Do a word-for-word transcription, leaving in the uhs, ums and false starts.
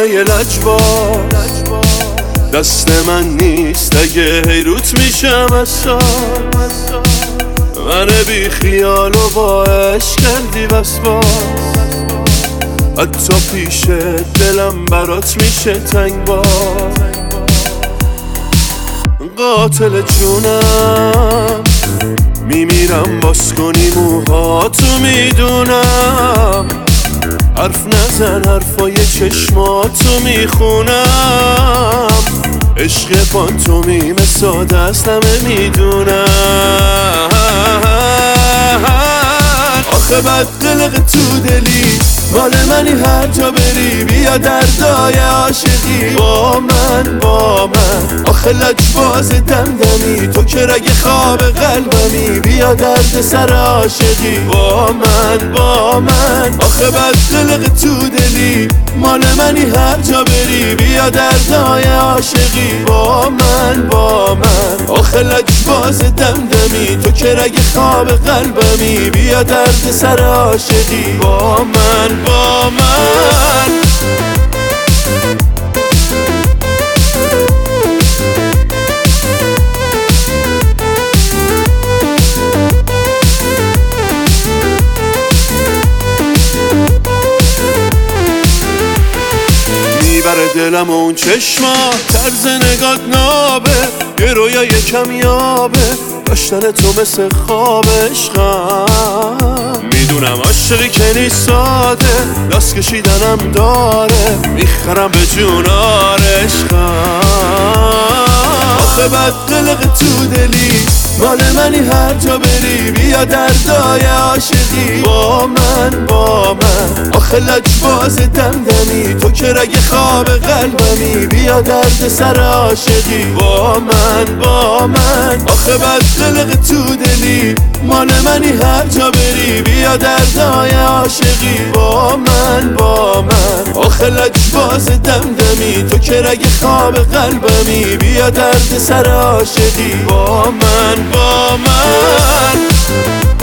رویای لجباز دست من نیست اگه حیروت میشم از ساز من بی خیال و با عشق کردی وسواس حتی پیش دلم برات میشه تنگ باز قاتل جونم میمیرم باز کنی موهاتو میدونم حرف نزن حرفای چشماتو میخونم عشق پانتومیم ساده است همه میدونم آخه بد قلق تو دلی مال منی هر جا بری بیا دردای عاشقی با من با من آخه لجباز دمدمی تو که رگ خواب قلبمی بیا درد سر عاشقی با من با من آخه بد قلق تو دلی مال منی هر جا بری بیا دردای عاشقی با من با من آخه لجباز دمدمی تو که رگ خواب قلبمی بیا درد سر عاشقی با من با من میبره دلم اون چشما طرز نگات نابه یه رویای کمیابه داشتن تو مثل خواب عشقم میدونم عاشقی که نیست ساده لاس کشیدنم داره میخرم به جونار عشقم آخه بد قلق تو دلی مال منی هر جا بری بیا دردای عاشقی با من با من آخه لجباز دمدمی تو که رگ خواب قلبمی بیا درد سر عاشقی با من با من آخه بد قلق تو دلی مال منی هر جا بری بیا دردای عاشقی با من با من آخه لجباز دمدمی تو که رگ خواب قلبمی بیا درد سر عاشقی با من با من